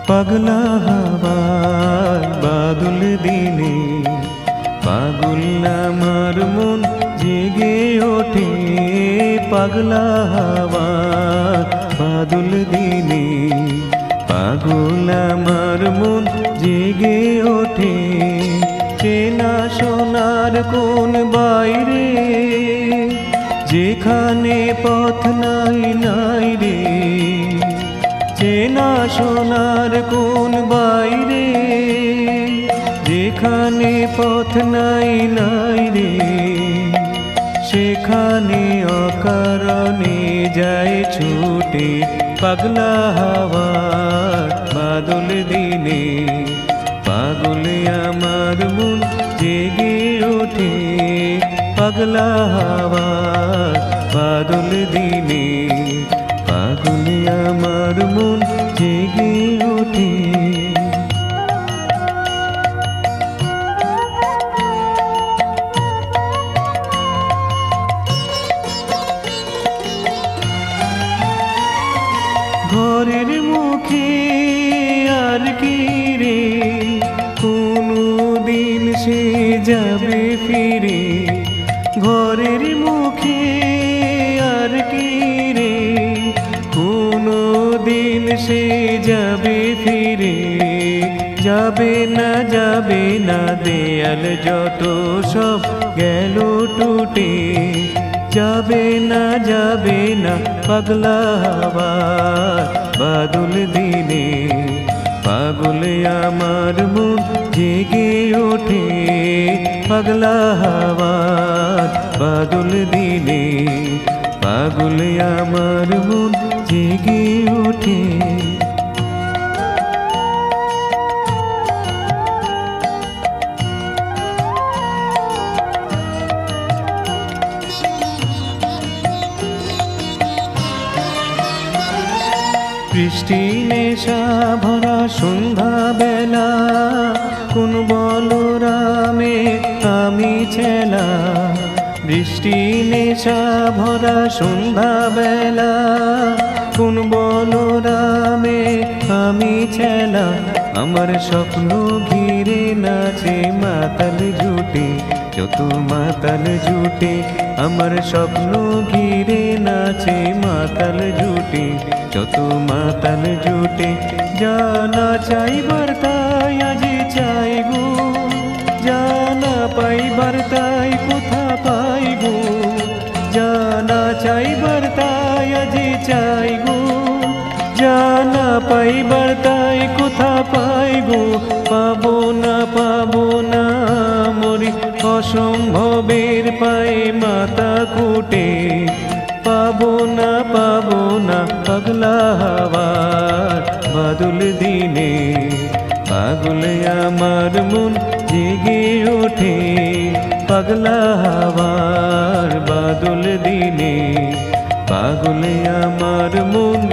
পাগলা হাওয়ার বাদল দিনে পাগল আমার মন জেগে ওঠে। পাগলা হাওয়ার বাদল দিনে পাগল আমার মন জেগে ওঠে। চেনা সোনার কোন বাইরে যেখানে পথ নাই নাই রে। চেনা সোনার কোন বাইরে যেখানে পথ নাই নাই রে। সেখানে অকারণে যায় ছুটে। পাগলা হাওয়ার বাদল দিনে পাগল আমার মন জেগে ওঠে। পাগলা হাওয়ার বাদল দিনে পাগল আমার মন জেগে ওঠে। ঘরের মুখে আর কি রে কোনো দিন সে যাবে ফিরে। ঘরের মুখে আর কি রে কোনো দিন সে যাবে ফিরে। যাবে না দেয়াল যত সব গেল টুটে। যাবে না পাগলা হাওয়ার বাদল দিনে পাগল আমার মন জেগে ওঠে। পাগলা হাওয়ার বাদল দিনে পাগল আমার মন জেগে ওঠে। বৃষ্টি নেশা ভরা সন্ধ্যা বেলা কোন বলরামে আমি ছেলা। বৃষ্টি নেশা ভরা সন্ধ্যা বেলা কোন বলরামে আমি ছেলা। আমার স্বপ্ন ঘিরে নাচে মাতাল জুটে যত মাতাল জুটে। আমার স্বপ্ন ঘিরে নাচে মাতাল জুটে যত মাতাল জুটে। জানা চাইবার তাই আজ চাই গো জানা পাইবার তাই কোথা পাই গো। জানা চাইবার তাই আজ চাই গো জানা পাইবার তাই কোথা পাই গো। পাবো না মরি অসম্ভবের পায়ে মাথা কুটে। পাবো না পাগলা হাওয়ার বাদল দিনে পাগল আমার মন জেগে ওঠে। পাগলা হাওয়ার বাদল দিনে পাগল আমার মন